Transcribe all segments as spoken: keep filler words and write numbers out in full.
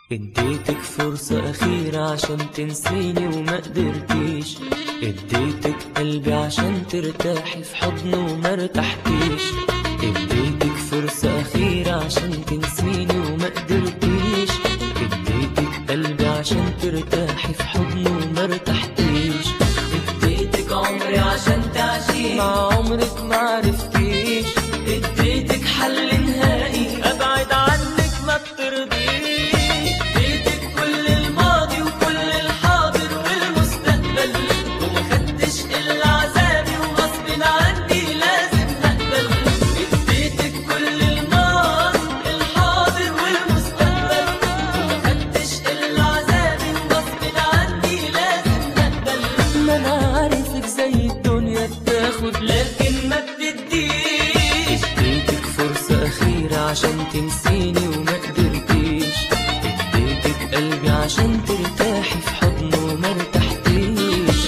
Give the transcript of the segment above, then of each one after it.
اديتك فرصة أخيرة عشان تنسيني وما قدرتيش، اديتك قلبي عشان ترتاحي في حضنه وما ارتحتيش. اديتك فرصة أخيرة عشان تنسيني وما قدرتيش، اديتك قلبي عشان ترتاحي في حضنه وما ارتحتيش. اديتك عمري عشان تعيشي مع عمرك ما عرفتيش، اديتك حل نهائي أبعد عنك ما بترضيش. اديتك كل الماضي وكل الحاضر والمستقبل وما خدتش إلا عذابي وغصب عني لازم هقبل. اديتك كل الماضي الحاضر والمستقبل وما خدتش إلا عذابي وغصب عني لازم هقبل. ما أنا عارفك زي الدنيا بتاخد لكن ما بتديش. اديتك فرصة أخيرة عشان تنسيني وما قدرتيش، اديتك قلبي عشان ترتاحي في حضنه وما ارتحتيش.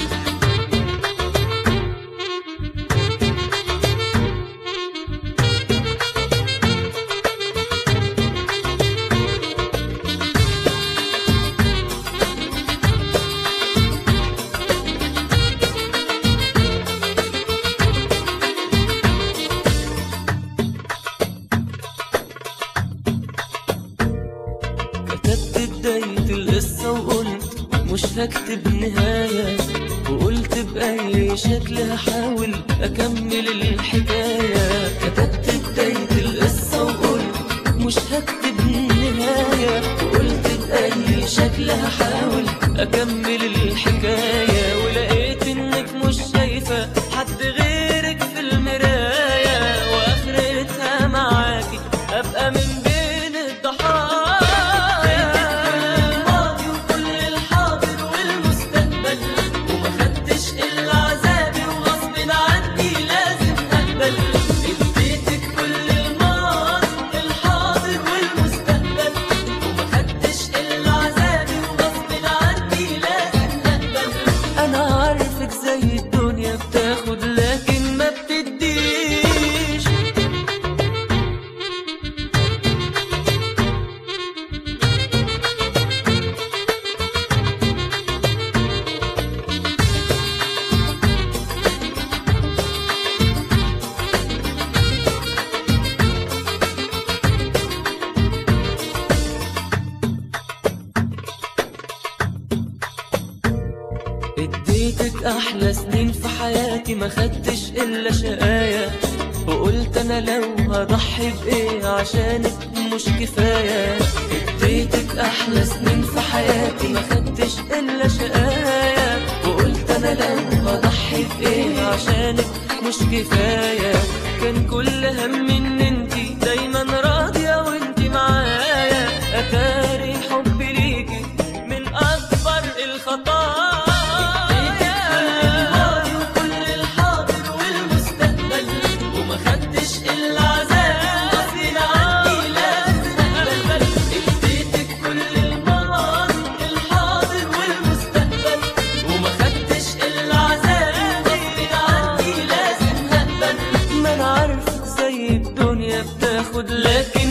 كتبت بداية القصة وقلت مش هكتب نهاية، وقلت بأي شكل هحاول أكمل الحكاية. كتبت بداية القصة وقلت مش هكتب نهاية، وقلت بأي شكل هحاول أكمل الحكاية. ولقيت إنك مش شايفة حد غيرك في المراية، وآخرتها معاكي أبقى من بين الضحايا. زي الدنيا بتاخد لكن ما بتديش. اديتك احلى سنين في حياتي ما خدتش الا شقايا، وقلت انا لو هضحي بايه عشانك مش كفايه. اديتك احلى سنين في حياتي ما خدتش الا شقايا، وقلت انا لو هضحي بايه عشانك مش كفايه. كان كل هم ان انتي دايما راضيه وانتي معايا، اتاري حبي ليكي من اكبر الخطايا. زي الدنيا بتاخد لكن